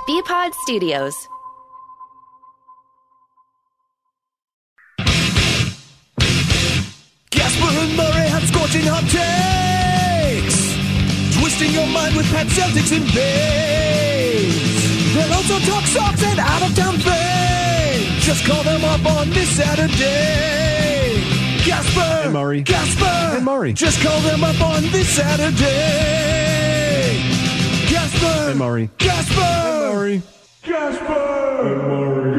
BPod Studios. Gasper and Murray have scorching hot takes, twisting your mind with Pat Celtics and Babes. They'll also talk socks and out-of-town fame. Just call them up on this Saturday. Gasper and Murray. Gasper and Murray. Just call them up on this Saturday. Gasper and Murray. Gasper and Murray. Gasper and Murray.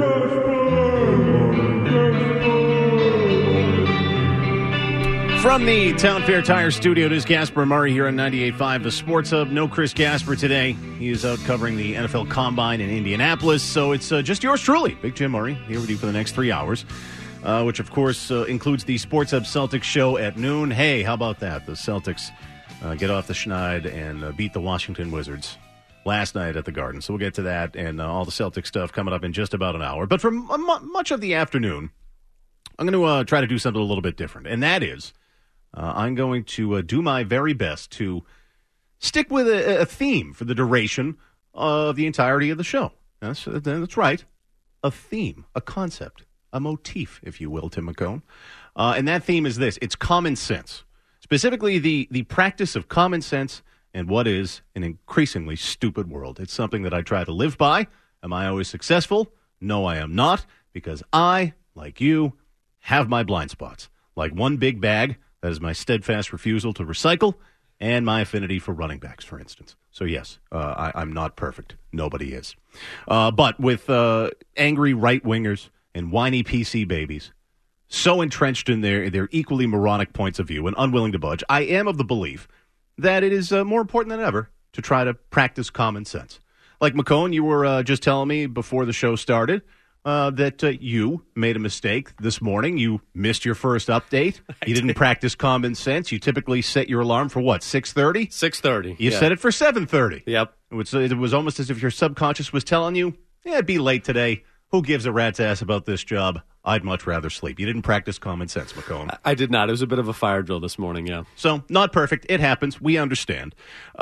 From the Town Fair Tire Studio, it is Gasper Murray here on 98.5, the Sports Hub. No Chris Gasper today. He is out covering the NFL Combine in Indianapolis, so it's just yours truly, Big Jim Murray, here with you for the next 3 hours, which, of course, includes the Sports Hub Celtics show at noon. Hey, how about that? The Celtics get off the schneid and beat the Washington Wizards last night at the Garden. So we'll get to that and all the Celtic stuff coming up in just about an hour. But for much of the afternoon, I'm going to try to do something a little bit different, and that is I'm going to do my very best to stick with a theme for the duration of the entirety of the show. That's right. A theme, a concept, a motif, if you will, Tim McCone. And that theme is this. It's common sense. Specifically, the practice of common sense and what is an increasingly stupid world. It's something that I try to live by. Am I always successful? No, I am not, because I, like you, have my blind spots. Like one big bag. That is my steadfast refusal to recycle and my affinity for running backs, for instance. So, yes, I'm not perfect. Nobody is. But with angry right-wingers and whiny PC babies so entrenched in their equally moronic points of view and unwilling to budge, I am of the belief that it is more important than ever to try to practice common sense. Like, McCone, you were just telling me before the show started that you made a mistake this morning. You missed your first update. You didn't practice common sense. You typically set your alarm for what, 6:30? 6:30. You set it for 7:30. Yep. It was almost as if your subconscious was telling you, it'd be late today. Who gives a rat's ass about this job? I'd much rather sleep. You didn't practice common sense, McCone. I did not. It was a bit of a fire drill this morning, yeah. So, not perfect. It happens. We understand.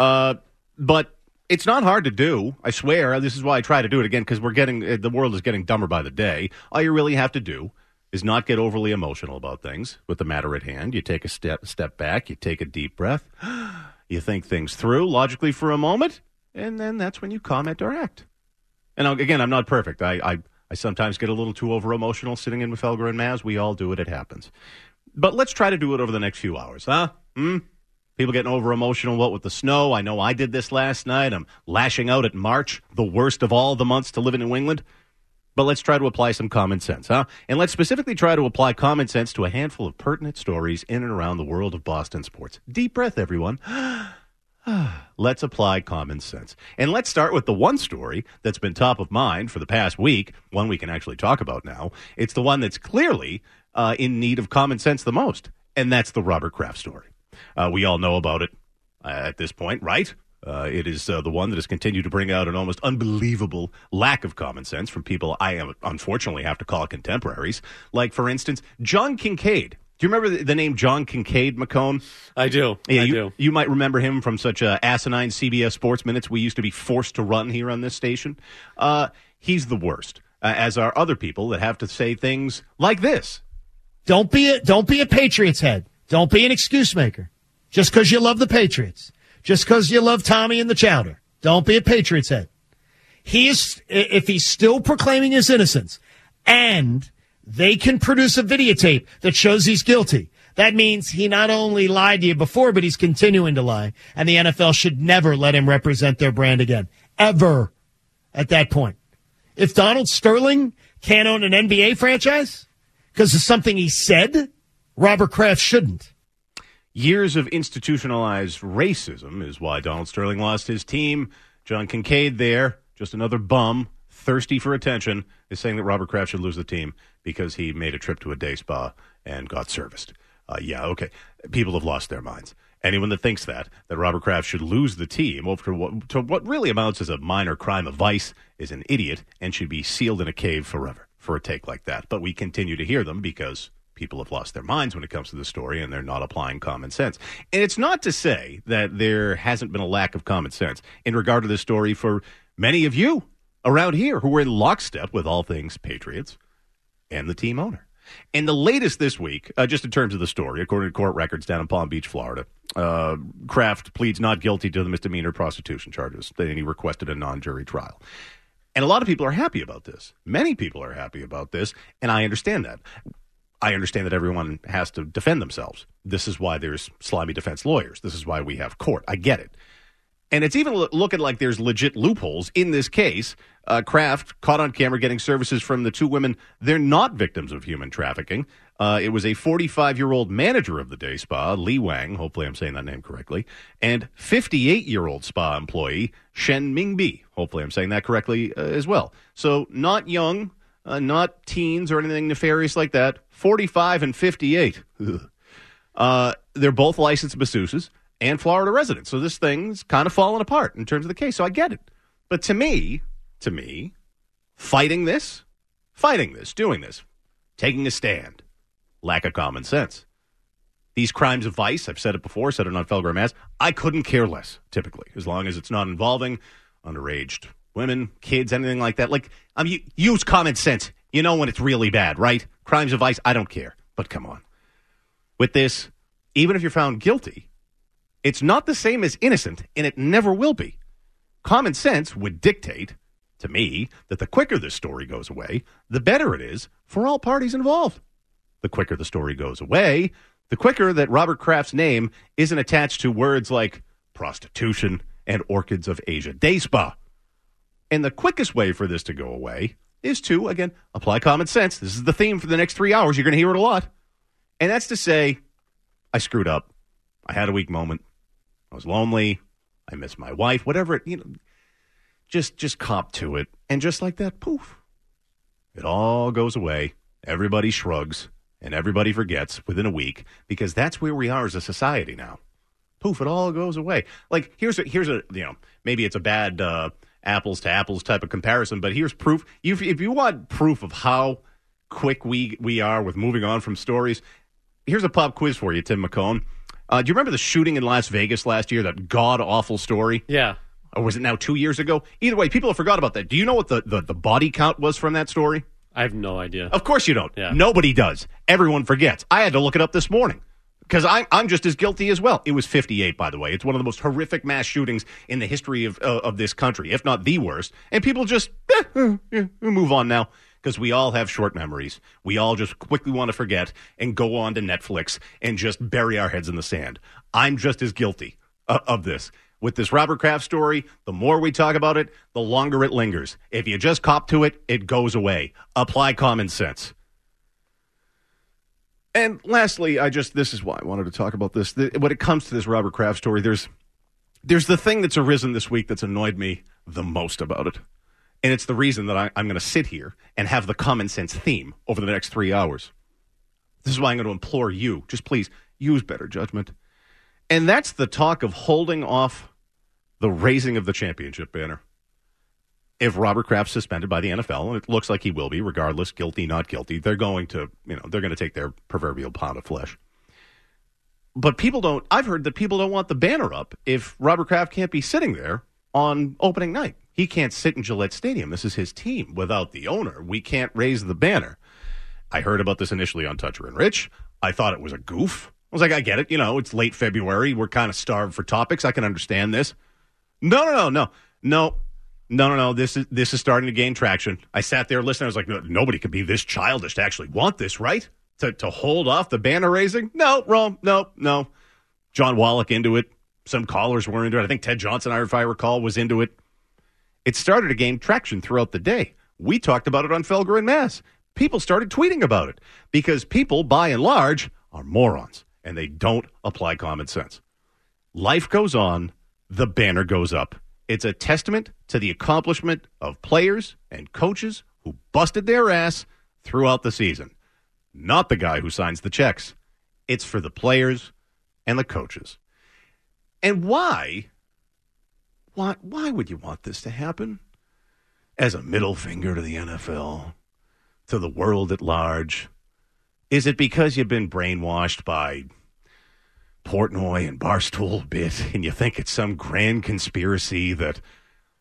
But it's not hard to do. I swear. This is why I try to do it again, because the world is getting dumber by the day. All you really have to do is not get overly emotional about things with the matter at hand. You take a step back. You take a deep breath. You think things through logically for a moment, and then that's when you comment or act. And again, I'm not perfect. I sometimes get a little too over emotional sitting in with Felger and Maz. We all do it. It happens. But let's try to do it over the next few hours, huh? People getting over-emotional, what with the snow? I know I did this last night. I'm lashing out at March, the worst of all the months to live in New England. But let's try to apply some common sense, huh? And let's specifically try to apply common sense to a handful of pertinent stories in and around the world of Boston sports. Deep breath, everyone. Let's apply common sense. And let's start with the one story that's been top of mind for the past week, one we can actually talk about now. It's the one that's clearly in need of common sense the most, and that's the Robert Kraft story. We all know about it at this point, right? It is the one that has continued to bring out an almost unbelievable lack of common sense from people I unfortunately have to call contemporaries. Like, for instance, John Kincaid. Do you remember the name John Kincaid, McCone? I do. Yeah, I do. You might remember him from such asinine CBS Sports Minutes we used to be forced to run here on this station. He's the worst, as are other people that have to say things like this. Don't be a Patriots head. Don't be an excuse maker. Just because you love the Patriots. Just because you love Tommy and the Chowder. Don't be a Patriots head. If he's still proclaiming his innocence and they can produce a videotape that shows he's guilty, that means he not only lied to you before, but he's continuing to lie. And the NFL should never let him represent their brand again. Ever. At that point. If Donald Sterling can't own an NBA franchise because of something he said, Robert Kraft shouldn't. Years of institutionalized racism is why Donald Sterling lost his team. John Kincaid there, just another bum, thirsty for attention, is saying that Robert Kraft should lose the team because he made a trip to a day spa and got serviced. Yeah, okay. People have lost their minds. Anyone that thinks that Robert Kraft should lose the team over to what really amounts as a minor crime of vice is an idiot and should be sealed in a cave forever for a take like that. But we continue to hear them because people have lost their minds when it comes to the story, and they're not applying common sense. And it's not to say that there hasn't been a lack of common sense in regard to this story for many of you. around here who are in lockstep with all things Patriots and the team owner. And the latest this week, just in terms of the story, according to court records down in Palm Beach, Florida, Kraft pleads not guilty to the misdemeanor prostitution charges, and he requested a non-jury trial. And a lot of people are happy about this. Many people are happy about this, and I understand that. I understand that everyone has to defend themselves. This is why there's slimy defense lawyers. This is why we have court. I get it. And it's even looking like there's legit loopholes in this case. Kraft caught on camera getting services from the two women. They're not victims of human trafficking. It was a 45-year-old manager of the day spa, Li Wang, hopefully I'm saying that name correctly, and 58-year-old spa employee, Shen Mingbi. Hopefully I'm saying that correctly as well. So not young, not teens or anything nefarious like that. 45 and 58. They're both licensed masseuses and Florida residents. So this thing's kind of falling apart in terms of the case. So I get it. But to me, fighting this, doing this, taking a stand, lack of common sense. These crimes of vice, I've said it before, said it on Felger Mass, I couldn't care less, typically, as long as it's not involving underage women, kids, anything like that. Like, use common sense. You know when it's really bad, right? Crimes of vice, I don't care. But come on. With this, even if you're found guilty, it's not the same as innocent, and it never will be. Common sense would dictate, to me, that the quicker this story goes away, the better it is for all parties involved. The quicker the story goes away, the quicker that Robert Kraft's name isn't attached to words like prostitution and Orchids of Asia Day Spa. And the quickest way for this to go away is to, again, apply common sense. This is the theme for the next 3 hours. You're going to hear it a lot. And that's to say, I screwed up. I had a weak moment. I was lonely. I miss my wife. Whatever it, just cop to it. And just like that, poof, it all goes away. Everybody shrugs and everybody forgets within a week because that's where we are as a society now. Poof, it all goes away. Like here's a maybe it's a bad apples to apples type of comparison, but here's proof. If you want proof of how quick we are with moving on from stories, here's a pop quiz for you, Tim McCone. Do you remember the shooting in Las Vegas last year, that god-awful story? Yeah. Or was it now 2 years ago? Either way, people have forgot about that. Do you know what the body count was from that story? I have no idea. Of course you don't. Yeah. Nobody does. Everyone forgets. I had to look it up this morning because I'm just as guilty as well. It was 58, by the way. It's one of the most horrific mass shootings in the history of this country, if not the worst. And people just move on now. Because we all have short memories. We all just quickly want to forget and go on to Netflix and just bury our heads in the sand. I'm just as guilty of this. With this Robert Kraft story, the more we talk about it, the longer it lingers. If you just cop to it, it goes away. Apply common sense. And lastly, this is why I wanted to talk about this. When it comes to this Robert Kraft story, there's the thing that's arisen this week that's annoyed me the most about it. And it's the reason that I'm going to sit here and have the common sense theme over the next 3 hours. This is why I'm going to implore you, just please use better judgment. And that's the talk of holding off the raising of the championship banner. If Robert Kraft's suspended by the NFL, and it looks like he will be, regardless, guilty, not guilty, they're going to take their proverbial pound of flesh. But I've heard that people don't want the banner up if Robert Kraft can't be sitting there on opening night. He can't sit in Gillette Stadium. This is his team. Without the owner, we can't raise the banner. I heard about this initially on Toucher and Rich. I thought it was a goof. I was like, I get it. It's late February. We're kind of starved for topics. I can understand this. No. This is starting to gain traction. I sat there listening. I was like, nobody could be this childish to actually want this, right? To hold off the banner raising? No, wrong. No. John Wallach into it. Some callers were into it. I think Ted Johnson, if I recall, was into it. It started to gain traction throughout the day. We talked about it on Felger and Mass. People started tweeting about it because people, by and large, are morons, and they don't apply common sense. Life goes on. The banner goes up. It's a testament to the accomplishment of players and coaches who busted their ass throughout the season. Not the guy who signs the checks. It's for the players and the coaches. And why would you want this to happen? As a middle finger to the NFL, to the world at large? Is it because you've been brainwashed by Portnoy and Barstool a bit, and you think it's some grand conspiracy that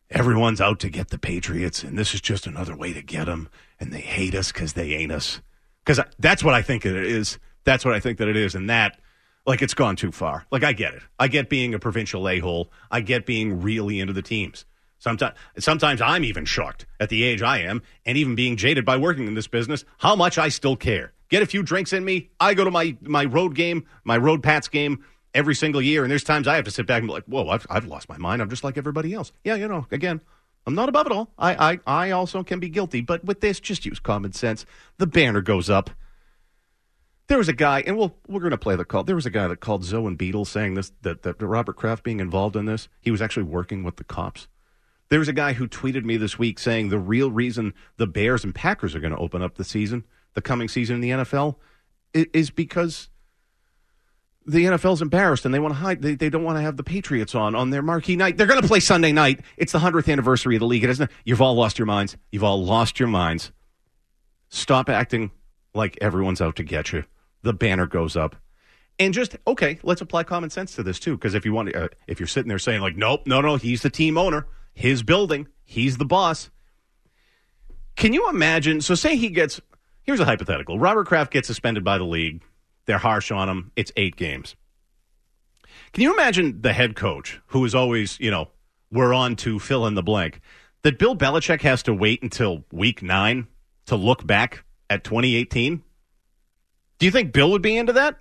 everyone's out to get the Patriots, and this is just another way to get them, and they hate us because they ain't us. Because that's what I think it is. That's what I think that it is, and that, like, it's gone too far. Like, I get it. I get being a provincial a-hole. I get being really into the teams. Sometimes I'm even shocked at the age I am, and even being jaded by working in this business, how much I still care. Get a few drinks in me. I go to my road game, my road Pats game every single year, and there's times I have to sit back and be like, whoa, I've lost my mind. I'm just like everybody else. Yeah, again, I'm not above it all. I also can be guilty, but with this, just use common sense. The banner goes up. There was a guy, and we're going to play the call. There was a guy that called Zoe and Beadle saying this, that Robert Kraft being involved in this, he was actually working with the cops. There was a guy who tweeted me this week saying the real reason the Bears and Packers are going to open up the coming season in the NFL, is because the NFL's embarrassed and they want to hide. They don't want to have the Patriots on their marquee night. They're going to play Sunday night. It's the 100th anniversary of the league. You've all lost your minds. You've all lost your minds. Stop acting like everyone's out to get you. The banner goes up. And just, okay, let's apply common sense to this too. Because if you're sitting there saying like, nope, no, he's the team owner. His building. He's the boss. Can you imagine? So say here's a hypothetical. Robert Kraft gets suspended by the league. They're harsh on him. It's 8 games. Can you imagine the head coach who is always, we're on to fill in the blank, that Bill Belichick has to wait until week 9 to look back at 2018? Do you think Bill would be into that?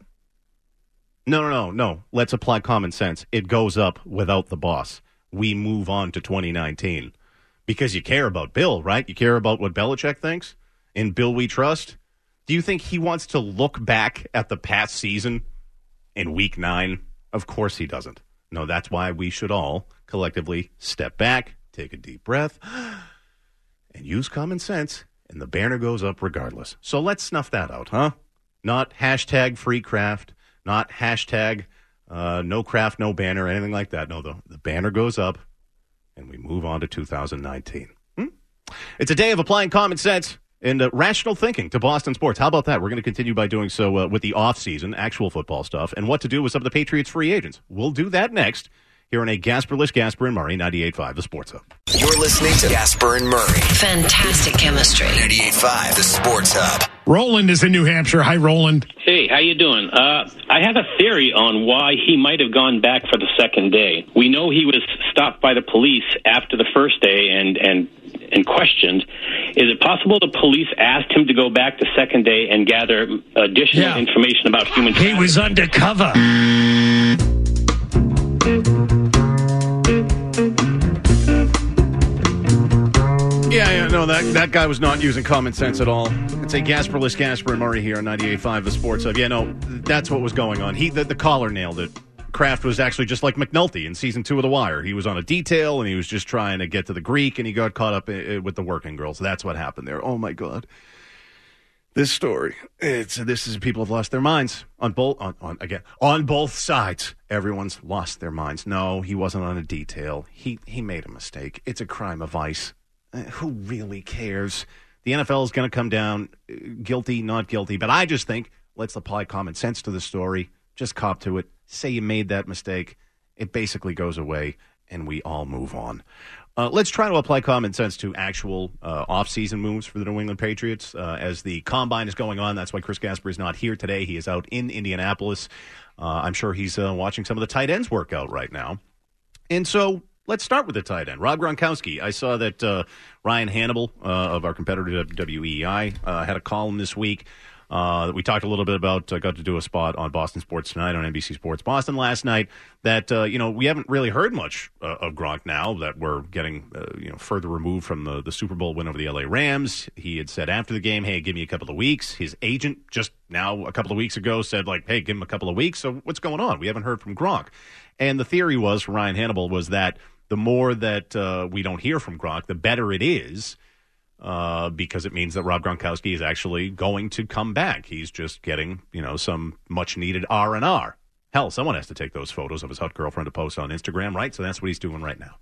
No. Let's apply common sense. It goes up without the boss. We move on to 2019 because you care about Bill, right? You care about what Belichick thinks. In Bill we trust. Do you think he wants to look back at the past season in week 9? Of course he doesn't. No, that's why we should all collectively step back, take a deep breath, and use common sense, and the banner goes up regardless. So let's snuff that out, huh? Not hashtag free Kraft, not hashtag no Kraft, no banner, anything like that. No, the banner goes up, and we move on to 2019. It's a day of applying common sense and rational thinking to Boston sports. How about that? We're going to continue by doing so with the offseason, actual football stuff, and what to do with some of the Patriots free agents. We'll do that next here on a Gasper-less Gasper and Murray, 98.5, The Sports Hub. You're listening to Gasper and Murray. Fantastic chemistry. 98.5, The Sports Hub. Roland is in New Hampshire. Hi, Roland. Hey, how you doing? I have a theory on why he might have gone back for the second day. We know he was stopped by the police after the first day and questioned. Is it possible the police asked him to go back the second day and gather additional information about human trafficking? He was undercover. Yeah, no, that guy was not using common sense at all. It's a Gasper-less Gasper and Murray here on 98.5 The Sports Hub. Yeah, no, that's what was going on. The caller nailed it. Kraft was actually just like McNulty in season 2 of The Wire. He was on a detail, and he was just trying to get to the Greek, and he got caught up with the working girls. That's what happened there. Oh, my God. This story, this is people have lost their minds on both sides. Everyone's lost their minds. No, he wasn't on a detail. He made a mistake. It's a crime of vice. Who really cares? The NFL is going to come down guilty, not guilty. But I just think let's apply common sense to the story. Just cop to it. Say you made that mistake. It basically goes away, and we all move on. Let's try to apply common sense to actual off-season moves for the New England Patriots. As the Combine is going on, that's why Chris Gasper is not here today. He is out in Indianapolis. I'm sure he's watching some of the tight ends work out right now. And so let's start with the tight end. Rob Gronkowski. I saw that Ryan Hannibal of our competitor WEEI had a column this week that we talked a little bit about. I got to do a spot on Boston Sports Tonight on NBC Sports Boston last night that, we haven't really heard much of Gronk now that we're getting, further removed from the Super Bowl win over the LA Rams. He had said after the game, hey, give me a couple of weeks. His agent just now a couple of weeks ago said, like, hey, give him a couple of weeks. So what's going on? We haven't heard from Gronk. And the theory was, from Ryan Hannibal, was that the more that we don't hear from Gronk, the better it is. Because it means that Rob Gronkowski is actually going to come back. He's just getting, some much-needed R&R. Hell, someone has to take those photos of his hot girlfriend to post on Instagram, right? So that's what he's doing right now.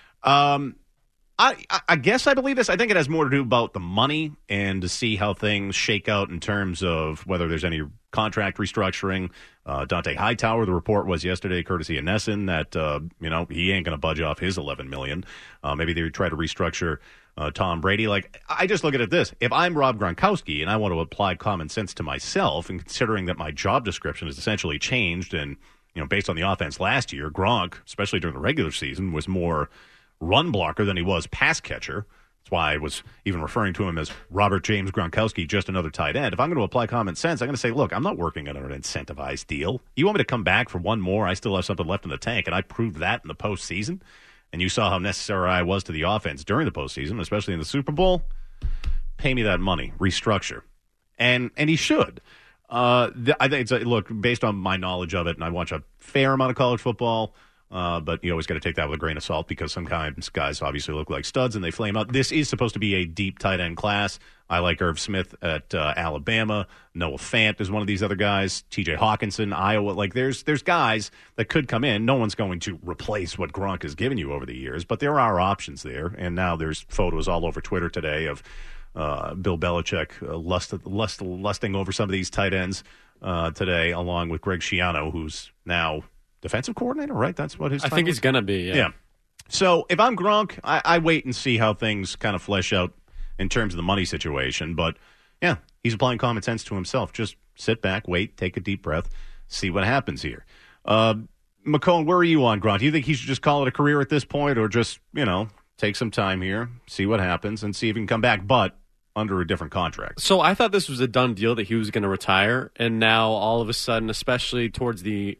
I guess I believe this. I think it has more to do about the money and to see how things shake out in terms of whether there's any contract restructuring. Dante Hightower, the report was yesterday, courtesy of Nesson, that he ain't going to budge off his $11 million. Maybe they would try to restructure Tom Brady. Like, I just look at it this: if I'm Rob Gronkowski and I want to apply common sense to myself, and considering that my job description has essentially changed, and based on the offense last year, Gronk, especially during the regular season, was more run blocker than he was pass catcher. That's why I was even referring to him as Robert James Gronkowski, just another tight end. If I'm going to apply common sense, I'm going to say, look, I'm not working on an incentivized deal. You want me to come back for one more? I still have something left in the tank, and I proved that in the postseason. And you saw how necessary I was to the offense during the postseason, especially in the Super Bowl. Pay me that money, restructure. And he should. I think look, based on my knowledge of it, and I watch a fair amount of college football, but you always got to take that with a grain of salt because sometimes guys obviously look like studs and they flame out. This is supposed to be a deep tight end class. I like Irv Smith at Alabama. Noah Fant is one of these other guys. T.J. Hawkinson, Iowa. Like there's guys that could come in. No one's going to replace what Gronk has given you over the years, but there are options there. And now there's photos all over Twitter today of Bill Belichick lusting over some of these tight ends today, along with Greg Schiano, who's now defensive coordinator, right? That's what his I think he's going to be, yeah. So if I'm Gronk, I wait and see how things kind of flesh out in terms of the money situation. But, yeah, he's applying common sense to himself. Just sit back, wait, take a deep breath, see what happens here. McCone, where are you on Gronk? Do you think he should just call it a career at this point or just, take some time here, see what happens, and see if he can come back, but under a different contract? So I thought this was a done deal that he was going to retire, and now all of a sudden, especially towards the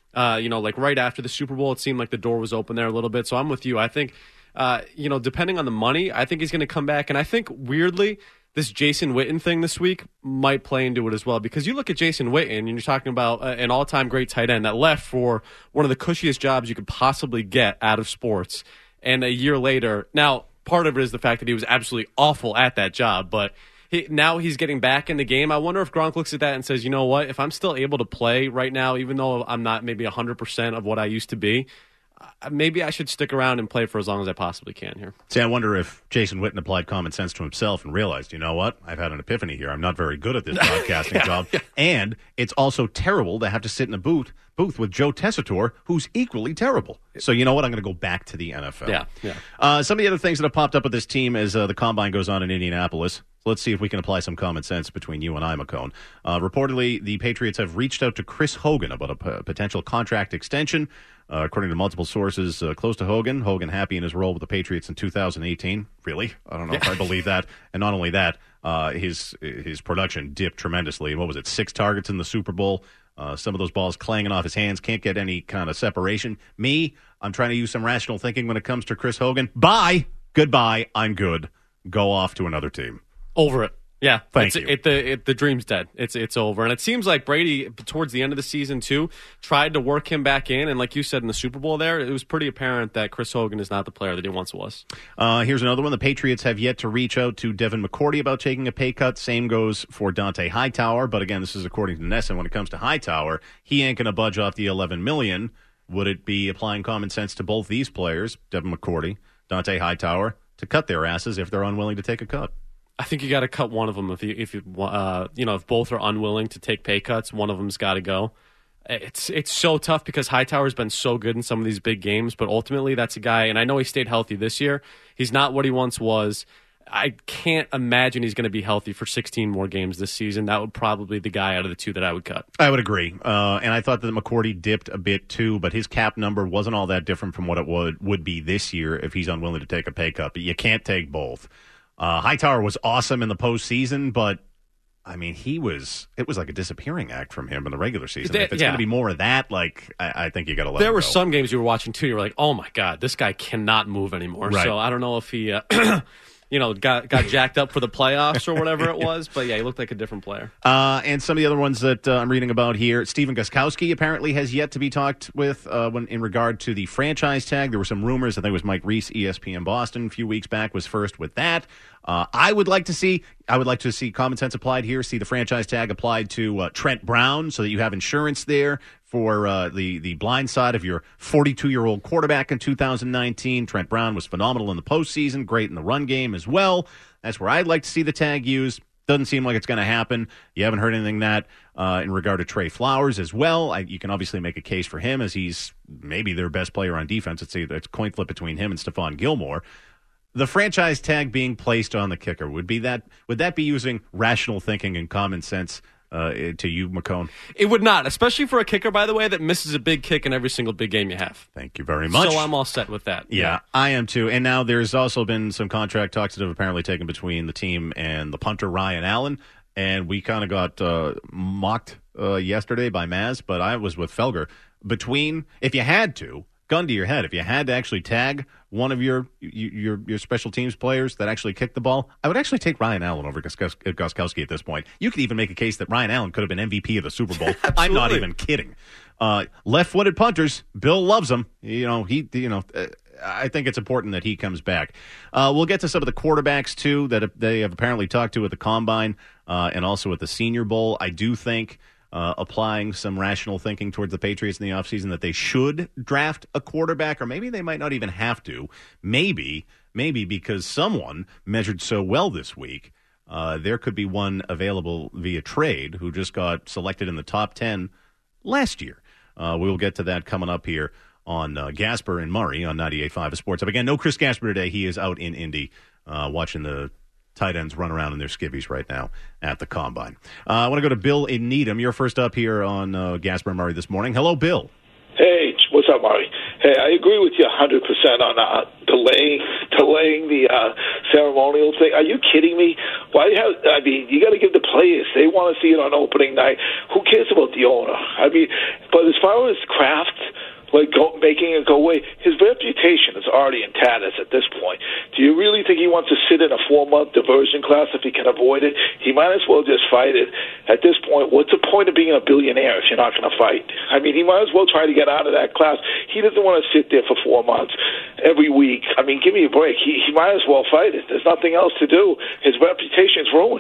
like right after the Super Bowl, it seemed like the door was open there a little bit. So I'm with you. I think, depending on the money, I think he's going to come back. And I think, weirdly, this Jason Witten thing this week might play into it as well. Because you look at Jason Witten, and you're talking about an all-time great tight end that left for one of the cushiest jobs you could possibly get out of sports. And a year later, now, part of it is the fact that he was absolutely awful at that job, but now he's getting back in the game. I wonder if Gronk looks at that and says, you know what, if I'm still able to play right now, even though I'm not maybe 100% of what I used to be, maybe I should stick around and play for as long as I possibly can here. See, I wonder if Jason Witten applied common sense to himself and realized, you know what, I've had an epiphany here. I'm not very good at this broadcasting job. Yeah. And it's also terrible to have to sit in a booth with Joe Tessitore, who's equally terrible. So you know what? I'm going to go back to the NFL. Yeah. Some of the other things that have popped up with this team as the Combine goes on in Indianapolis. Let's see if we can apply some common sense between you and I, McCone. Reportedly, the Patriots have reached out to Chris Hogan about a potential contract extension. According to multiple sources close to Hogan happy in his role with the Patriots in 2018. Really? I don't know if I believe that. And not only that, his production dipped tremendously. What was it, 6 targets in the Super Bowl? Some of those balls clanging off his hands, can't get any kind of separation. I'm trying to use some rational thinking when it comes to Chris Hogan. Bye. Goodbye. I'm good. Go off to another team. Over it. Yeah, Thank you. The dream's dead. It's over. And it seems like Brady, towards the end of the season, too, tried to work him back in. And like you said in the Super Bowl there, it was pretty apparent that Chris Hogan is not the player that he once was. Here's another one. The Patriots have yet to reach out to Devin McCourty about taking a pay cut. Same goes for Dante Hightower. But again, this is according to Nesson. When it comes to Hightower, he ain't going to budge off the $11 million. Would it be applying common sense to both these players, Devin McCourty, Dante Hightower, to cut their asses if they're unwilling to take a cut? I think you got to cut one of them if both are unwilling to take pay cuts. One of them's got to go. It's so tough because Hightower's been so good in some of these big games, but ultimately that's a guy, and I know he stayed healthy this year. He's not what he once was. I can't imagine he's going to be healthy for 16 more games this season. That would probably be the guy out of the two that I would cut. I would agree. And I thought that McCourty dipped a bit too, but his cap number wasn't all that different from what it would be this year if he's unwilling to take a pay cut. But you can't take both. Hightower was awesome in the postseason, but I mean, it was like a disappearing act from him in the regular season. If it's going to be more of that, I think you got to let him go. There were some games you were watching too. You were like, oh my God, this guy cannot move anymore. Right. So I don't know if he, got jacked up for the playoffs or whatever it was. But yeah, he looked like a different player. And some of the other ones that I'm reading about here, Stephen Gostkowski apparently has yet to be talked with in regard to the franchise tag. There were some rumors. I think it was Mike Reese, ESPN Boston, a few weeks back, was first with that. I would like to see common sense applied here. See the franchise tag applied to Trent Brown, so that you have insurance there for the blind side of your 42-year-old quarterback in 2019. Trent Brown was phenomenal in the postseason, great in the run game as well. That's where I'd like to see the tag used. Doesn't seem like it's going to happen. You haven't heard anything that in regard to Trey Flowers as well. You can obviously make a case for him as he's maybe their best player on defense. It's a coin flip between him and Stephon Gilmore. The franchise tag being placed on the kicker, would that be using rational thinking and common sense to you, McCone? It would not, especially for a kicker, by the way, that misses a big kick in every single big game you have. Thank you very much. So I'm all set with that. Yeah, I am too. And now there's also been some contract talks that have apparently taken between the team and the punter, Ryan Allen. And we kind of got mocked yesterday by Maz, but I was with Felger. If you had to, gun to your head, if you had to actually tag one of your special teams players that actually kicked the ball, I would actually take Ryan Allen over Gostkowski at this point. You could even make a case that Ryan Allen could have been MVP of the Super Bowl. I'm not even kidding. Left-footed punters, Bill loves them. I think it's important that he comes back. We'll get to some of the quarterbacks, too, that they have apparently talked to at the Combine and also at the Senior Bowl. I do think applying some rational thinking towards the Patriots in the offseason that they should draft a quarterback, or maybe they might not even have to. Maybe because someone measured so well this week, there could be one available via trade who just got selected in the top 10 last year. We'll get to that coming up here on Gasper and Murray on 98.5 of Sports Hub. Again, no Chris Gasper today. He is out in Indy watching the tight ends run around in their skivvies right now at the Combine. I want to go to Bill in Needham. You're first up here on Gasper and Murray this morning. Hello, Bill. Hey, what's up, Murray? Hey, I agree with you 100% on delaying the ceremonial thing. Are you kidding me? You got to give the players. They want to see it on opening night. Who cares about the owner? But as far as Kraft, making it go away, his reputation is already in tatters at this point. Do you really think he wants to sit in a 4-month diversion class if he can avoid it? He might as well just fight it. At this point, what's the point of being a billionaire if you're not going to fight? He might as well try to get out of that class. He doesn't want to sit there for 4 months every week. Give me a break. He might as well fight it. There's nothing else to do. His reputation's ruined.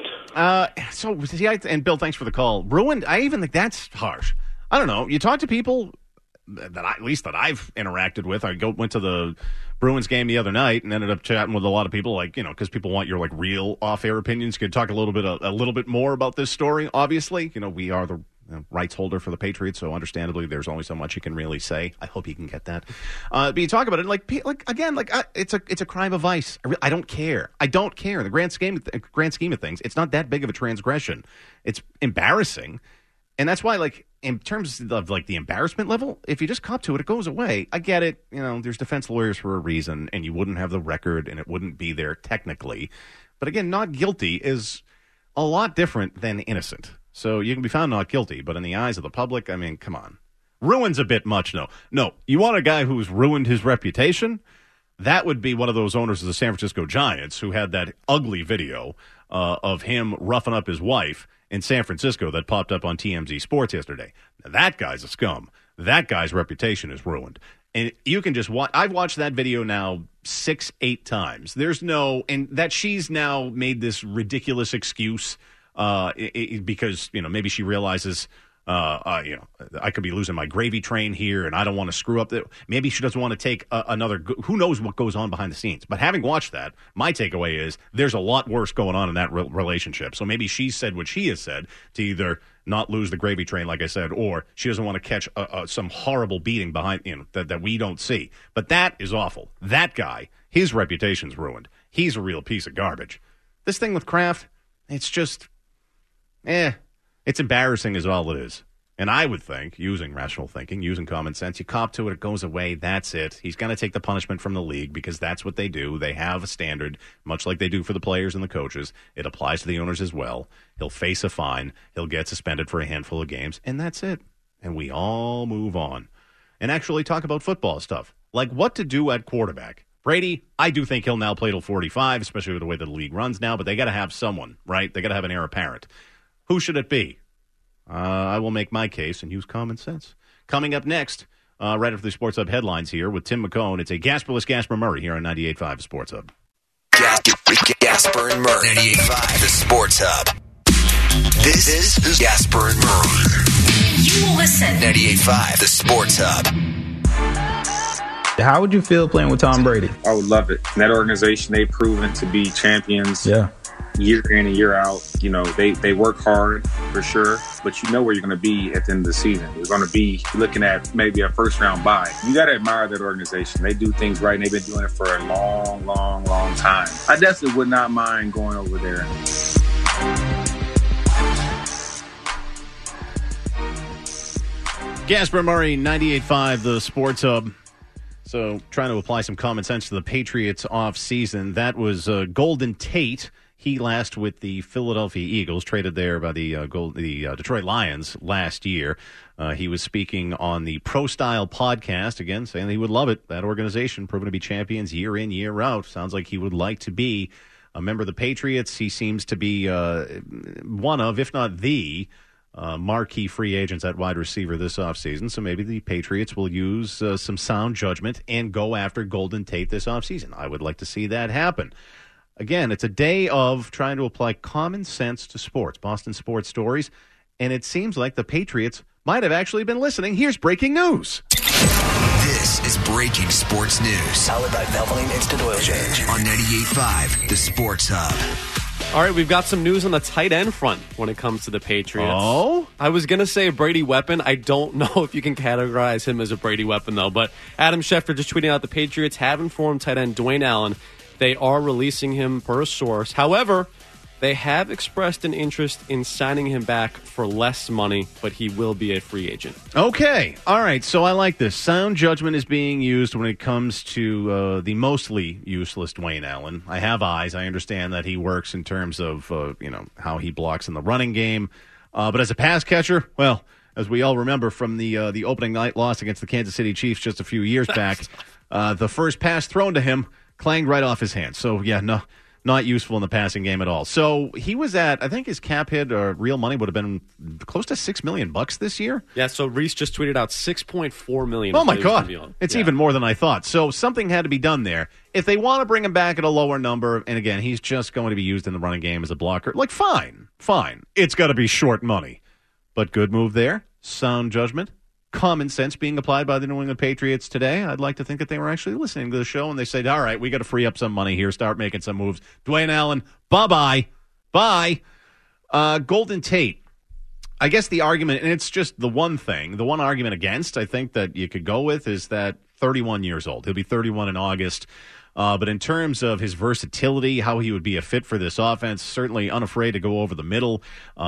And Bill, thanks for the call. Ruined? I even think that's harsh. I don't know. You talk to people that I've interacted with. I went to the Bruins game the other night and ended up chatting with a lot of people, because people want your real off-air opinions. You could talk a little bit more about this story. Obviously, we are the rights holder for the Patriots, so understandably, there's only so much you can really say. I hope you can get that. But you talk about it it's a crime of vice. I don't care. I don't care. In the grand scheme of things, it's not that big of a transgression. It's embarrassing. And that's why, in terms of, the embarrassment level, if you just cop to it, it goes away. I get it. There's defense lawyers for a reason, and you wouldn't have the record, and it wouldn't be there technically. But again, not guilty is a lot different than innocent. So you can be found not guilty, but in the eyes of the public, come on. Ruin's a bit much, no. No, you want a guy who's ruined his reputation? That would be one of those owners of the San Francisco Giants who had that ugly video of him roughing up his wife in San Francisco that popped up on TMZ Sports yesterday. Now, that guy's a scum. That guy's reputation is ruined. And you can just watch. I've watched that video now 6-8 times. And that she's now made this ridiculous excuse because, maybe she realizes, I could be losing my gravy train here, and I don't want to screw up. Maybe she doesn't want to take another. Who knows what goes on behind the scenes? But having watched that, my takeaway is there's a lot worse going on in that relationship. So maybe she said what she has said to either not lose the gravy train, like I said, or she doesn't want to catch some horrible beating behind that we don't see. But that is awful. That guy, his reputation's ruined. He's a real piece of garbage. This thing with Kraft, it's just, it's embarrassing is all it is. And I would think, using rational thinking, using common sense, you cop to it, it goes away, that's it. He's going to take the punishment from the league because that's what they do. They have a standard, much like they do for the players and the coaches. It applies to the owners as well. He'll face a fine. He'll get suspended for a handful of games, and that's it. And we all move on and actually talk about football stuff, like what to do at quarterback. Brady, I do think he'll now play till 45, especially with the way the league runs now, but they got to have someone, right? They got to have an heir apparent. Who should it be? I will make my case and use common sense. Coming up next, right after the Sports Hub headlines here with Tim McCone, it's a Gasperless Gasper Murray here on 98.5 Sports Hub. Gasper and Murray, 98.5 the Sports Hub. This is Gasper and Murray. You listen. 98.5 the Sports Hub. How would you feel playing with Tom Brady? I would love it. In that organization, they've proven to be champions. Yeah. year in and year out. You know, they work hard for sure, but you know where you're going to be at the end of the season. You're going to be looking at maybe a first-round bye. You got to admire that organization. They do things right, and they've been doing it for a long, long, long time. I definitely would not mind going over there. Gasper Murray, 98.5, the Sports Hub. So trying to apply some common sense to the Patriots off-season. That was Golden Tate. He last with the Philadelphia Eagles, traded there by the Detroit Lions last year. He was speaking on the Pro Style podcast, again, saying that he would love it. That organization, proven to be champions year in, year out. Sounds like he would like to be a member of the Patriots. He seems to be one of, if not the, marquee free agents at wide receiver this offseason. So maybe the Patriots will use some sound judgment and go after Golden Tate this offseason. I would like to see that happen. Again, it's a day of trying to apply common sense to sports, Boston sports stories, and it seems like the Patriots might have actually been listening. Here's breaking news. This is breaking sports news. Powered by Valvoline Instant Oil Change on 98.5, the Sports Hub. All right, we've got some news on the tight end front when it comes to the Patriots. Oh? I was going to say a Brady weapon. I don't know if you can categorize him as a Brady weapon, though. But Adam Schefter just tweeting out the Patriots have informed tight end Dwayne Allen they are releasing him per a source. However, they have expressed an interest in signing him back for less money, but he will be a free agent. Okay. All right. So I like this. Sound judgment is being used when it comes to the mostly useless Dwayne Allen. I have eyes. I understand that he works in terms of, how he blocks in the running game. But as a pass catcher, well, as we all remember from the opening night loss against the Kansas City Chiefs just a few years back, the first pass thrown to him clanged right off his hand. So, yeah, no. Not useful in the passing game at all. So he was at, I think his cap hit or real money would have been close to $6 million this year. Yeah, so Reese just tweeted out $6.4 million. Oh, my God. It's even more than I thought. So something had to be done there. If they want to bring him back at a lower number, and again, he's just going to be used in the running game as a blocker, like, fine. It's got to be short money. But good move there. Sound judgment. Common sense being applied by the New England Patriots today. I'd like to think that they were actually listening to the show and they said, all right, we got to free up some money here, start making some moves. Dwayne Allen, bye-bye. Bye. Golden Tate. I guess the argument, and it's just the one argument against, I think that you could go with is that 31 years old. He'll be 31 in August. But in terms of his versatility, how he would be a fit for this offense, certainly unafraid to go over the middle.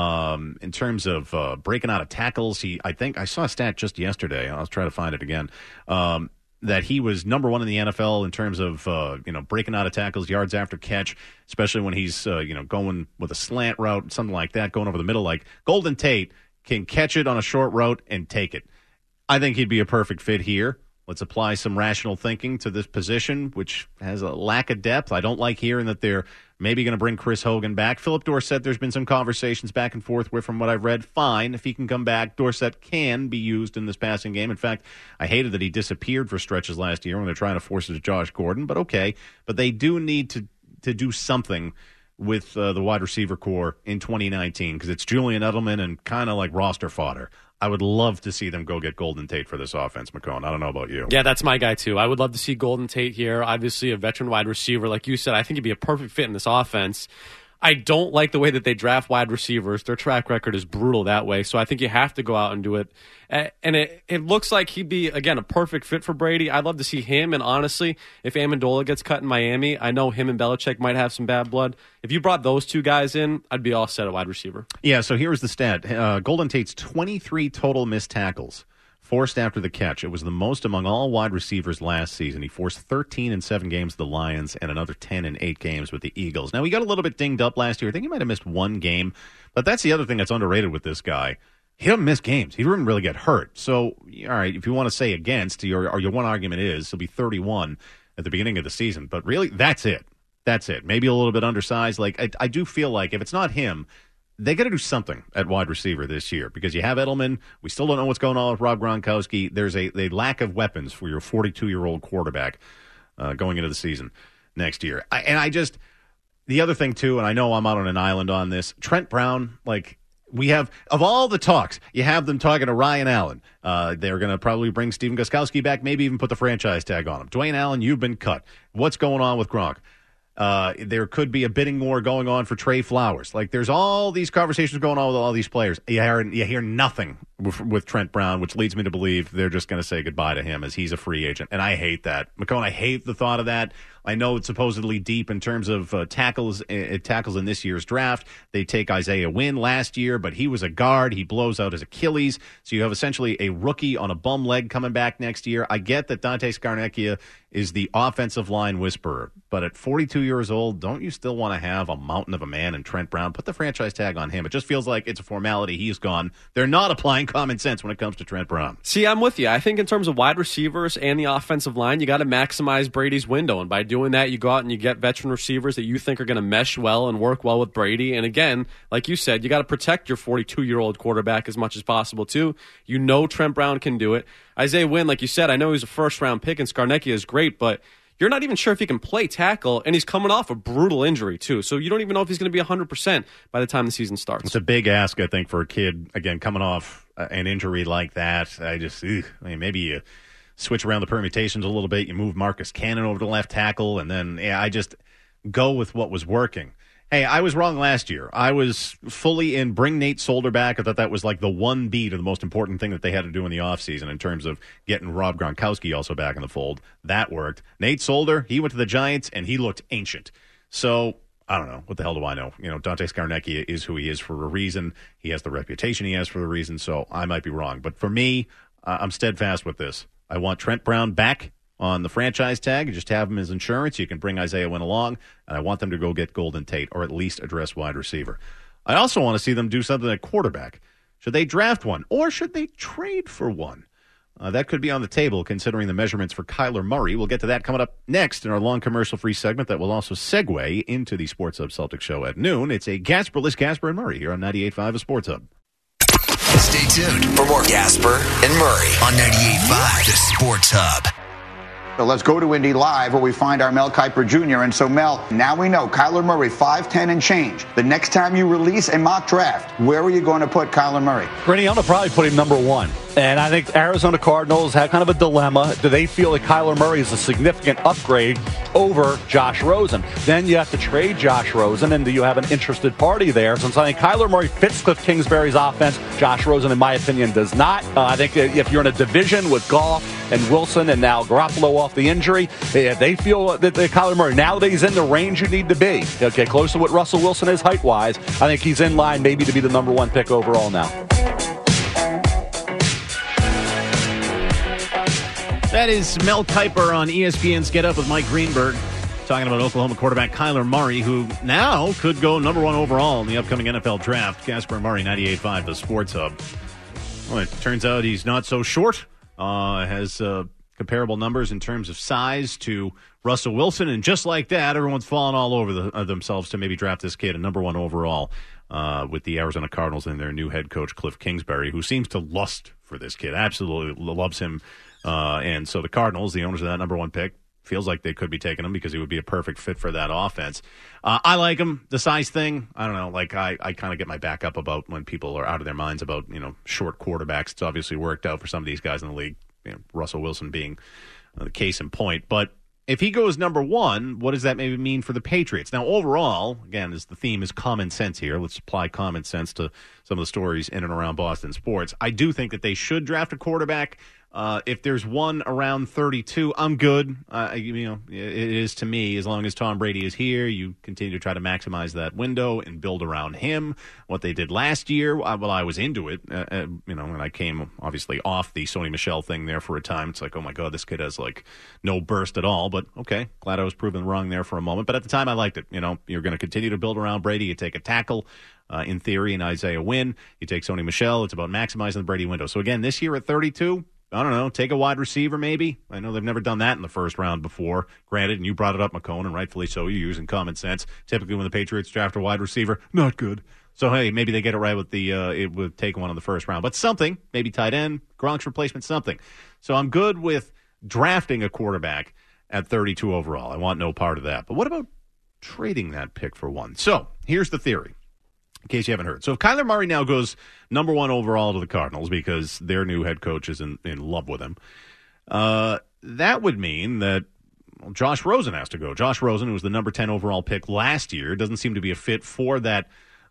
In terms of breaking out of tackles, I think I saw a stat just yesterday. I'll try to find it again. That he was number one in the NFL in terms of breaking out of tackles, yards after catch, especially when he's going with a slant route, something like that, going over the middle. Like Golden Tate can catch it on a short route and take it. I think he'd be a perfect fit here. Let's apply some rational thinking to this position, which has a lack of depth. I don't like hearing that they're maybe going to bring Chris Hogan back. Philip Dorsett, there's been some conversations back and forth with, from what I've read. Fine, if he can come back, Dorsett can be used in this passing game. In fact, I hated that he disappeared for stretches last year when they're trying to force it to Josh Gordon, but okay. But they do need to do something with the wide receiver core in 2019 because it's Julian Edelman and kind of like roster fodder. I would love to see them go get Golden Tate for this offense, McCone. I don't know about you. Yeah, that's my guy, too. I would love to see Golden Tate here. Obviously, a veteran wide receiver. Like you said, I think he'd be a perfect fit in this offense. I don't like the way that they draft wide receivers. Their track record is brutal that way, so I think you have to go out and do it. And it looks like he'd be, again, a perfect fit for Brady. I'd love to see him, and honestly, if Amendola gets cut in Miami, I know him and Belichick might have some bad blood. If you brought those two guys in, I'd be all set at wide receiver. Yeah, so here's the stat. Golden Tate's 23 total missed tackles forced after the catch. It was the most among all wide receivers last season. He forced 13 in 7 games with the Lions and another 10 in 8 games with the Eagles. Now, he got a little bit dinged up last year. I think he might have missed 1 game. But that's the other thing that's underrated with this guy. He doesn't miss games. He didn't really get hurt. So, all right, if you want to say against, your one argument is he'll be 31 at the beginning of the season. But really, that's it. That's it. Maybe a little bit undersized. Like I do feel like if it's not him, they got to do something at wide receiver this year because you have Edelman. We still don't know what's going on with Rob Gronkowski. There's a lack of weapons for your 42-year-old quarterback going into the season next year. The other thing, too, and I know I'm out on an island on this, Trent Brown, we have, of all the talks, you have them talking to Ryan Allen. They're going to probably bring Steven Gostkowski back, maybe even put the franchise tag on him. Dwayne Allen, you've been cut. What's going on with Gronk? There could be a bidding war going on for Trey Flowers. Like, there's all these conversations going on with all these players. You hear nothing with Trent Brown, which leads me to believe they're just going to say goodbye to him as he's a free agent. And I hate that. McCone, I hate the thought of that. I know it's supposedly deep in terms of tackles in this year's draft. They take Isaiah Wynn last year, but he was a guard. He blows out his Achilles. So you have essentially a rookie on a bum leg coming back next year. I get that Dante Scarnecchia is the offensive line whisperer, but at 42 years old, don't you still want to have a mountain of a man in Trent Brown? Put the franchise tag on him. It just feels like it's a formality. He's gone. They're not applying common sense when it comes to Trent Brown. See, I'm with you. I think in terms of wide receivers and the offensive line, you got to maximize Brady's window. And by doing that, you go out and you get veteran receivers that you think are going to mesh well and work well with Brady. And again, like you said, you got to protect your 42-year-old quarterback as much as possible, too. You know Trent Brown can do it. Isaiah Wynn, like you said, I know he's a first-round pick, and Scarnecchia is great, but you're not even sure if he can play tackle, and he's coming off a brutal injury, too. So you don't even know if he's going to be 100% by the time the season starts. It's a big ask, I think, for a kid, again, coming off an injury like that. Maybe you switch around the permutations a little bit. You move Marcus Cannon over to left tackle, and then I just go with what was working. Hey, I was wrong last year. I was fully in bring Nate Solder back. I thought that was like the one beat of the most important thing that they had to do in the offseason in terms of getting Rob Gronkowski also back in the fold. That worked. Nate Solder, he went to the Giants, and he looked ancient. So, I don't know. What the hell do I know? Dante Scarnecchia is who he is for a reason. He has the reputation he has for a reason, so I might be wrong. But for me, I'm steadfast with this. I want Trent Brown back on the franchise tag. You just have him as insurance. You can bring Isaiah Wynn along, and I want them to go get Golden Tate or at least address wide receiver. I also want to see them do something at quarterback. Should they draft one or should they trade for one? That could be on the table considering the measurements for Kyler Murray. We'll get to that coming up next in our long commercial-free segment that will also segue into the Sports Hub Celtics show at noon. It's a Gasper-less Gasper and Murray here on 98.5 The Sports Hub. Stay tuned for more Gasper and Murray on 98.5 The Sports Hub. So let's go to Indy Live where we find our Mel Kiper Jr. And so, Mel, now we know Kyler Murray, 5'10" and change. The next time you release a mock draft, where are you going to put Kyler Murray? Brittany, I'm going to probably put him number one. And I think Arizona Cardinals have kind of a dilemma. Do they feel that Kyler Murray is a significant upgrade over Josh Rosen? Then you have to trade Josh Rosen, and do you have an interested party there? Since I think Kyler Murray fits Cliff Kingsbury's offense, Josh Rosen, in my opinion, does not. I think if you're in a division with Goff and Wilson and now Garoppolo off the injury, they feel that Kyler Murray, now that he's in the range you need to be, okay, close to what Russell Wilson is height-wise, I think he's in line maybe to be the number one pick overall now. That is Mel Kiper on ESPN's Get Up with Mike Greenberg, talking about Oklahoma quarterback Kyler Murray, who now could go number one overall in the upcoming NFL draft. Gasper and Murray, 98.5, The Sports Hub. Well, it turns out he's not so short. Has comparable numbers in terms of size to Russell Wilson, and just like that, everyone's fallen all over themselves to maybe draft this kid a number one overall with the Arizona Cardinals and their new head coach, Cliff Kingsbury, who seems to lust for this kid, absolutely loves him. And so the Cardinals, the owners of that number one pick, feels like they could be taking him because he would be a perfect fit for that offense. I like him. The size thing, I don't know. Like I kind of get my back up about when people are out of their minds about short quarterbacks. It's obviously worked out for some of these guys in the league. Russell Wilson being the case in point. But if he goes number one, what does that maybe mean for the Patriots? Now, overall, again, as the theme is common sense here, let's apply common sense to some of the stories in and around Boston sports. I do think that they should draft a quarterback. If there's one around 32, I'm good. It is to me, as long as Tom Brady is here, you continue to try to maximize that window and build around him. What they did last year, I was into it. And I came obviously off the Sony Michel thing there for a time. It's like, oh my God, this kid has like no burst at all. But okay, glad I was proven wrong there for a moment. But at the time, I liked it. You're going to continue to build around Brady. You take a tackle. In theory, in Isaiah Wynn, you take Sony Michel. It's about maximizing the Brady window. So again, this year at 32, I don't know, take a wide receiver maybe. I know they've never done that in the first round before. Granted, and you brought it up, McCone, and rightfully so. You're using common sense. Typically when the Patriots draft a wide receiver, not good. So, hey, maybe they get it right with with taking one in the first round. But something, maybe tight end, Gronk's replacement, something. So I'm good with drafting a quarterback at 32 overall. I want no part of that. But what about trading that pick for one? So here's the theory, in case you haven't heard. So if Kyler Murray now goes number one overall to the Cardinals because their new head coach is in love with him, that would mean that Josh Rosen has to go. Josh Rosen, who was the number 10 overall pick last year, doesn't seem to be a fit for that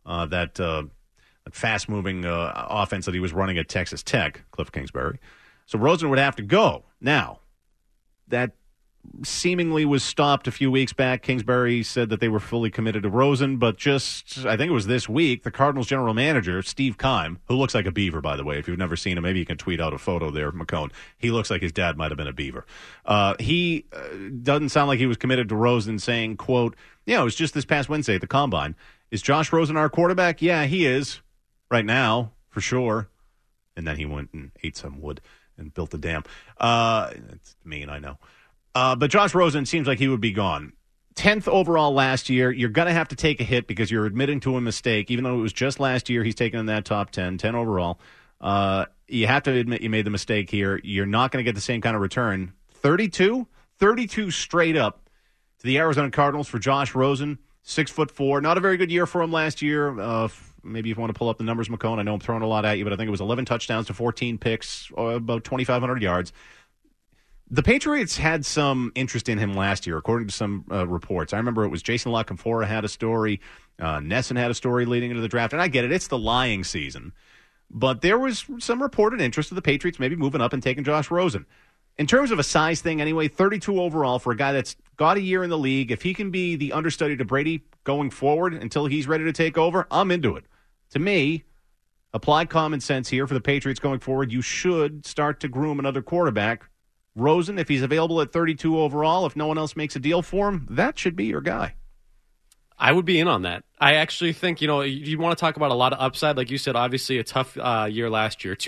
fast-moving offense that he was running at Texas Tech, Cliff Kingsbury. So Rosen would have to go. Now, that seemingly was stopped a few weeks back. Kingsbury said that they were fully committed to Rosen, but just, I think it was this week, the Cardinals general manager, Steve Keim, who looks like a beaver, by the way. If you've never seen him, maybe you can tweet out a photo there, McCone. He looks like his dad might have been a beaver. He doesn't sound like he was committed to Rosen, saying, quote, it was just this past Wednesday at the Combine. Is Josh Rosen our quarterback? Yeah, he is. Right now, for sure. And then he went and ate some wood and built a dam. It's mean, I know. But Josh Rosen seems like he would be gone. 10th overall last year. You're going to have to take a hit because you're admitting to a mistake. Even though it was just last year, he's taken in that top 10 overall. You have to admit you made the mistake here. You're not going to get the same kind of return. 32 straight up to the Arizona Cardinals for Josh Rosen, 6'4". Not a very good year for him last year. Maybe if you want to pull up the numbers, McCone. I know I'm throwing a lot at you, but I think it was 11 touchdowns to 14 picks, about 2,500 yards. The Patriots had some interest in him last year, according to some reports. I remember it was Jason La Canfora had a story. Nesson had a story leading into the draft. And I get it. It's the lying season. But there was some reported interest of the Patriots maybe moving up and taking Josh Rosen. In terms of a size thing, anyway, 32 overall for a guy that's got a year in the league. If he can be the understudy to Brady going forward until he's ready to take over, I'm into it. To me, apply common sense here for the Patriots going forward. You should start to groom another quarterback. Rosen, if he's available at 32 overall, if no one else makes a deal for him, that should be your guy. I would be in on that. I actually think, you want to talk about a lot of upside. Like you said, obviously a tough year last year.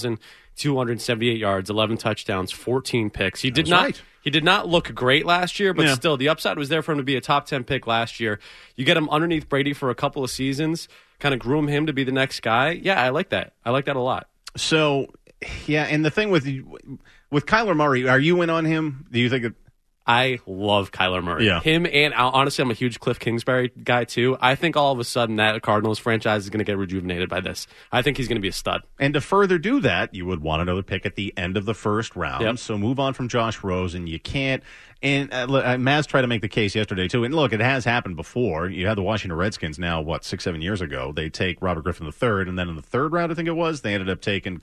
2,278 yards, 11 touchdowns, 14 picks. He did not look great last year, but still, the upside was there for him to be a top 10 pick last year. You get him underneath Brady for a couple of seasons, kind of groom him to be the next guy. Yeah, I like that. I like that a lot. So, yeah, and the thing with Kyler Murray, are you in on him? Do you think it? I love Kyler Murray. Yeah. Him and, honestly, I'm a huge Cliff Kingsbury guy, too. I think all of a sudden that Cardinals franchise is going to get rejuvenated by this. I think he's going to be a stud. And to further do that, you would want another pick at the end of the first round. Yep. So move on from Josh Rosen. You can't. And Maz tried to make the case yesterday, too. And look, it has happened before. You had the Washington Redskins now, 6-7 years ago. They take Robert Griffin III, and then in the third round, I think it was, they ended up taking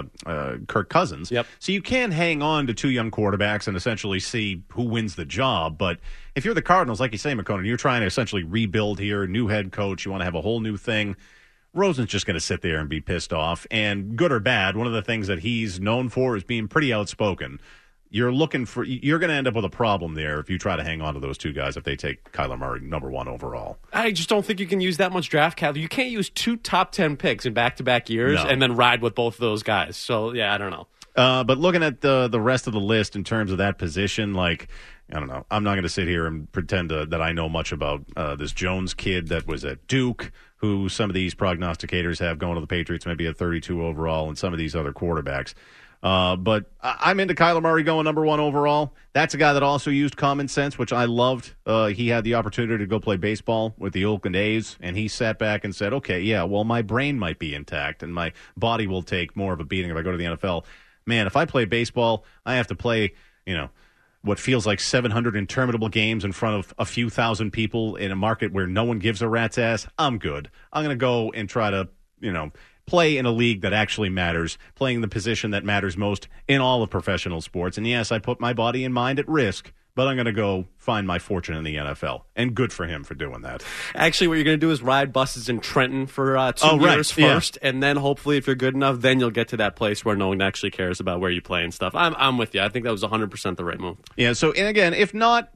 Kirk Cousins. Yep. So you can hang on to two young quarterbacks and essentially see who wins the job. But if you're the Cardinals, like you say, McCone, you're trying to essentially rebuild here, new head coach, you want to have a whole new thing. Rosen's just going to sit there and be pissed off. And good or bad, one of the things that he's known for is being pretty outspoken. You're going to end up with a problem there if you try to hang on to those two guys if they take Kyler Murray number 1 overall. I just don't think you can use that much draft capital. You can't use 2 top 10 picks in back-to-back years and then ride with both of those guys. So, yeah, I don't know. But looking at the rest of the list in terms of that position, I don't know. I'm not going to sit here and pretend that I know much about this Jones kid that was at Duke, who some of these prognosticators have going to the Patriots maybe at 32 overall, and some of these other quarterbacks. But I'm into Kyler Murray going number 1 overall. That's a guy that also used common sense, which I loved. He had the opportunity to go play baseball with the Oakland A's, and he sat back and said, okay, yeah, well, my brain might be intact, and my body will take more of a beating if I go to the NFL. Man, if I play baseball, I have to play, what feels like 700 interminable games in front of a few thousand people in a market where no one gives a rat's ass. I'm good. I'm going to go and try to, play in a league that actually matters, playing the position that matters most in all of professional sports. And yes, I put my body and mind at risk, but I'm going to go find my fortune in the NFL. And good for him for doing that. Actually, what you're going to do is ride buses in Trenton for 2 years first, and then hopefully if you're good enough, then you'll get to that place where no one actually cares about where you play and stuff. I'm with you. I think that was 100% the right move. Yeah, so, and again, if not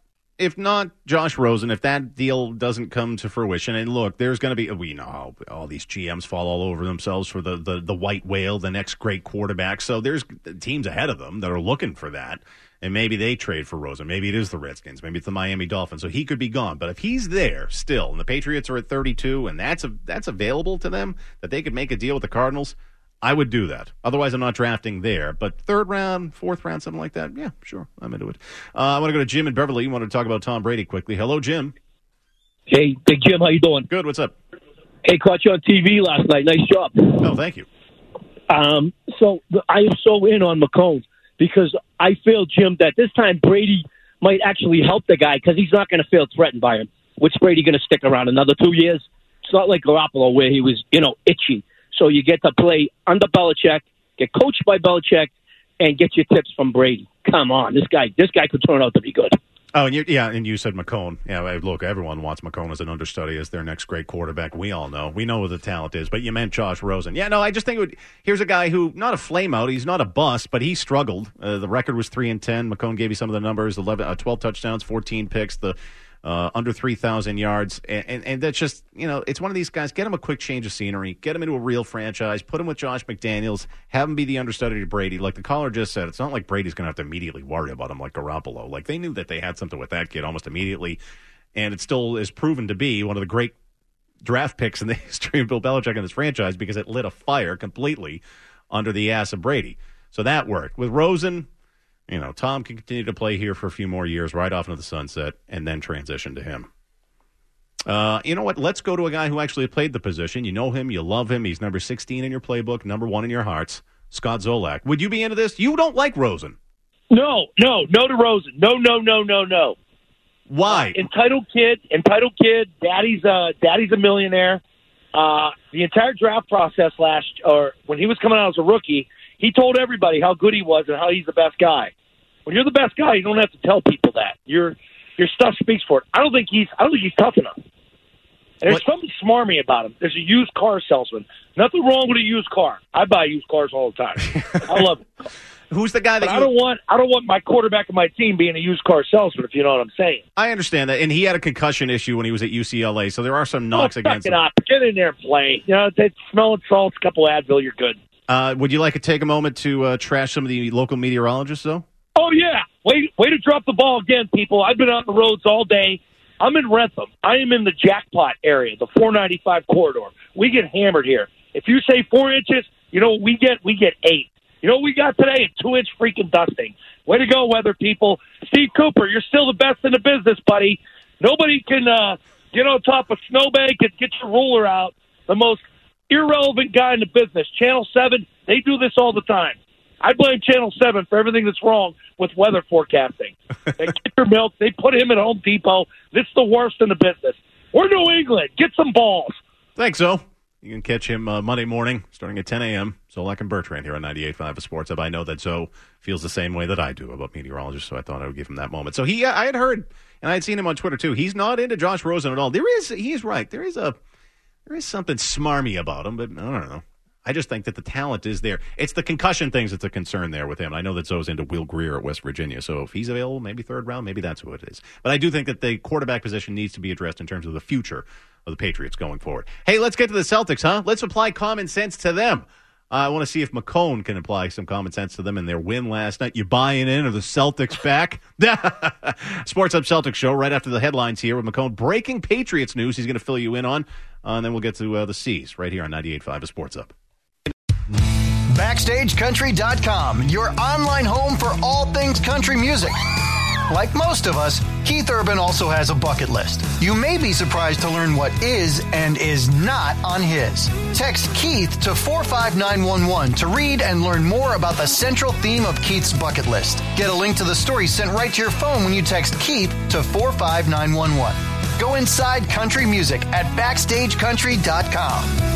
Josh Rosen, if that deal doesn't come to fruition, and look, there's going to be, we know how all these GMs fall all over themselves for the white whale, the next great quarterback. So there's teams ahead of them that are looking for that. And maybe they trade for Rosen. Maybe it is the Redskins. Maybe it's the Miami Dolphins. So he could be gone. But if he's there still, and the Patriots are at 32, and that's available to them, that they could make a deal with the Cardinals, I would do that. Otherwise, I'm not drafting there. But third round, fourth round, something like that, yeah, sure, I'm into it. I want to go to Jim in Beverly. You want to talk about Tom Brady quickly. Hello, Jim. Hey, Big Jim, how you doing? Good, what's up? Hey, caught you on TV last night. Nice job. Oh, thank you. So I am so in on McCone because I feel, Jim, that this time Brady might actually help the guy because he's not going to feel threatened by him. Which Brady going to stick around another 2 years? It's not like Garoppolo where he was, itchy. So you get to play under Belichick, get coached by Belichick, and get your tips from Brady. Come on, this guy could turn out to be good. Oh, and you said McCone. Yeah, look, everyone wants McCone as an understudy as their next great quarterback. We all know. We know what the talent is, but you meant Josh Rosen. Yeah, no, I just think here's a guy who, not a flameout, he's not a bust, but he struggled. The record was 3-10. McCone gave you some of the numbers, 12 touchdowns, 14 picks, under 3,000 yards. And that's just, it's one of these guys, get him a quick change of scenery, get him into a real franchise, put him with Josh McDaniels, have him be the understudy to Brady. Like the caller just said, it's not like Brady's going to have to immediately worry about him like Garoppolo. Like they knew that they had something with that kid almost immediately, and it still is proven to be one of the great draft picks in the history of Bill Belichick and this franchise because it lit a fire completely under the ass of Brady. So that worked. With Rosen, Tom can continue to play here for a few more years, right off into the sunset, and then transition to him. You know what? Let's go to a guy who actually played the position. You know him. You love him. He's number 16 in your playbook, number 1 in your hearts, Scott Zolak. Would you be into this? You don't like Rosen. No to Rosen. No. Why? Entitled kid. Daddy's a millionaire. The entire draft process when he was coming out as a rookie, he told everybody how good he was and how he's the best guy. When you're the best guy, you don't have to tell people that. Your stuff speaks for it. I don't think he's tough enough. And there's something smarmy about him. There's a used car salesman. Nothing wrong with a used car. I buy used cars all the time. I love it. Who's the guy that I don't want my quarterback of my team being a used car salesman, if you know what I'm saying. I understand that. And he had a concussion issue when he was at UCLA, so there are some knocks against him. Get in there and play. Smelling salts, a couple Advil, you're good. Would you like to take a moment to trash some of the local meteorologists, though? Oh, yeah. Way to drop the ball again, people. I've been on the roads all day. I'm in Rentham. I am in the jackpot area, the 495 corridor. We get hammered here. If you say 4 inches, we get 8. You know what we got today? A 2-inch freaking dusting. Way to go, weather people. Steve Cooper, you're still the best in the business, buddy. Nobody can get on top of snowbank and get your ruler out. The most irrelevant guy in the business. Channel 7, they do this all the time. I blame Channel 7 for everything that's wrong with weather forecasting. They get your milk. They put him at Home Depot. This is the worst in the business. We're New England. Get some balls. Thanks, Zoe. You can catch him Monday morning starting at 10 a.m. Zolak and Bertrand here on 98.5 Sports Hub. I know that Zoe feels the same way that I do about meteorologists, so I thought I would give him that moment. So I had heard, and I had seen him on Twitter too, he's not into Josh Rosen at all. He's right. There is something smarmy about him, but I don't know. I just think that the talent is there. It's the concussion things that's a concern there with him. I know that Zoe's into Will Greer at West Virginia, so if he's available, maybe third round, maybe that's who it is. But I do think that the quarterback position needs to be addressed in terms of the future of the Patriots going forward. Hey, let's get to the Celtics, huh? Let's apply common sense to them. I want to see if McCone can apply some common sense to them in their win last night. You buying in? Are the Celtics back? Sports Hub Celtics show right after the headlines here with McCone. Breaking Patriots news he's going to fill you in on. And then we'll get to the C's right here on 98.5 Sports Hub. BackstageCountry.com, your online home for all things country music. Like most of us, Keith Urban also has a bucket list. You may be surprised to learn what is and is not on his. Text Keith to 45911 to read and learn more about the central theme of Keith's bucket list. Get a link to the story sent right to your phone when you text Keith to 45911. Go inside country music at BackstageCountry.com.